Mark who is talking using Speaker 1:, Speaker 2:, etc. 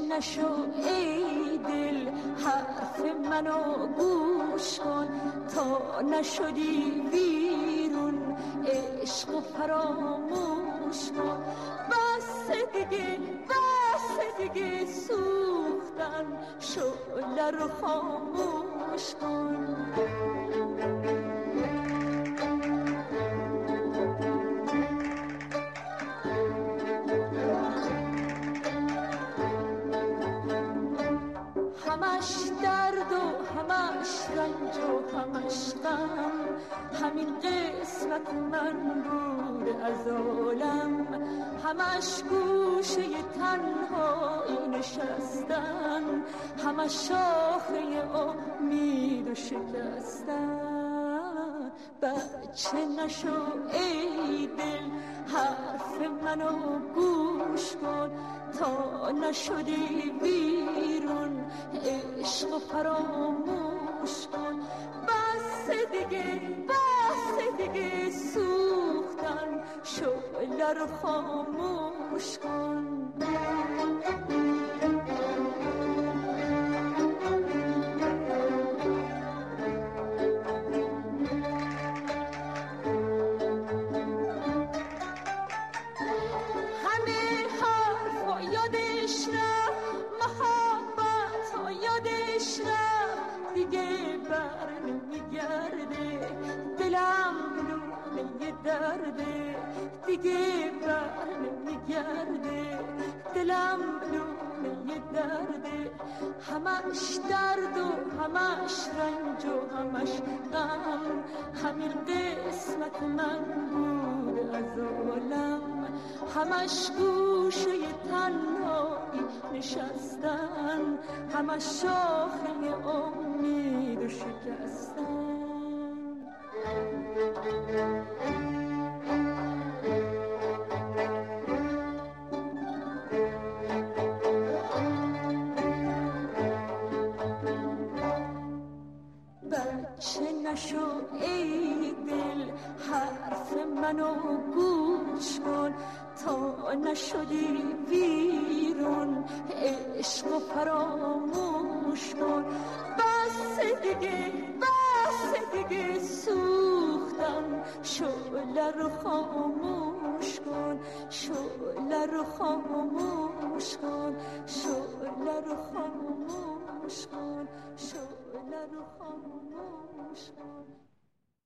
Speaker 1: نشو ای دل حرف منو گوش کن، تا نشدی بیرون عشق و فراموش کن. بس دیگه سوختن، شعله رو خاموش کن. همش درد و همش رنج و همش غم، همین قسمت من بود از عالم. همش گوشه تنهایی نشستن، همش شاخه امید و شکستن. بچه نشو ای دل حرف منو گوش کن، تا نشدی بیرون عشق و فراموش کن. بس دیگه سوختن، شعله رو خاموش کن. دیگه بر نمیگرده، دلم لونه درده. همش درد و همش رنج و همش غم، همین قسمت من بود از عالم. همش گوشه تنهایی نشستن، همش شاخه امید و شکستن. بچه نشو ای دل حرف منو گوش کن، تا نشدی بیرون عشق و فراموش کن. بس دیگه سوختن، شعله رو خاموش کن، شعله رو خاموش کن، شعله رو خاموش کن، شعله رو خاموش کن.